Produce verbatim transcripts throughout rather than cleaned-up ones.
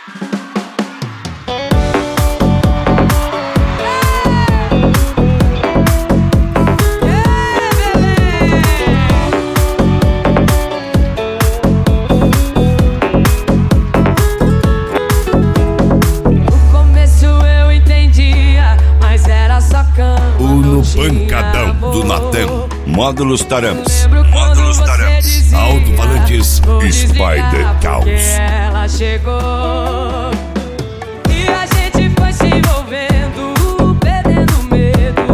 Pancadão do Natan, Módulos Taramis, Módulos Taramis, Alto Valantes, Spider Caos. Ela chegou e a gente foi se envolvendo, perdendo medo.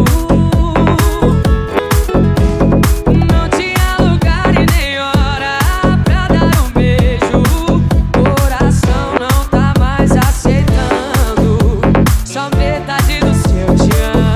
Não tinha lugar e nem hora pra dar um beijo. Coração não tá mais aceitando, só metade do seu te amo.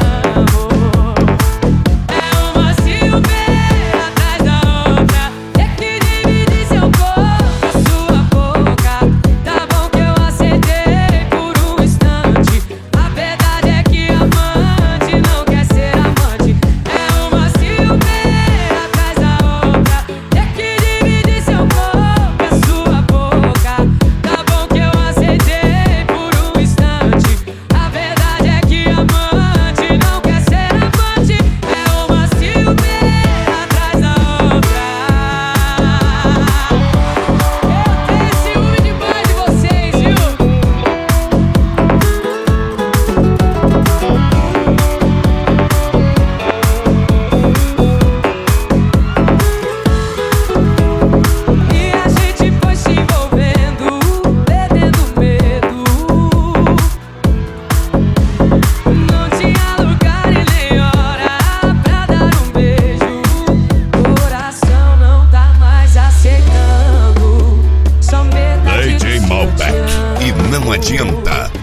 E não adianta.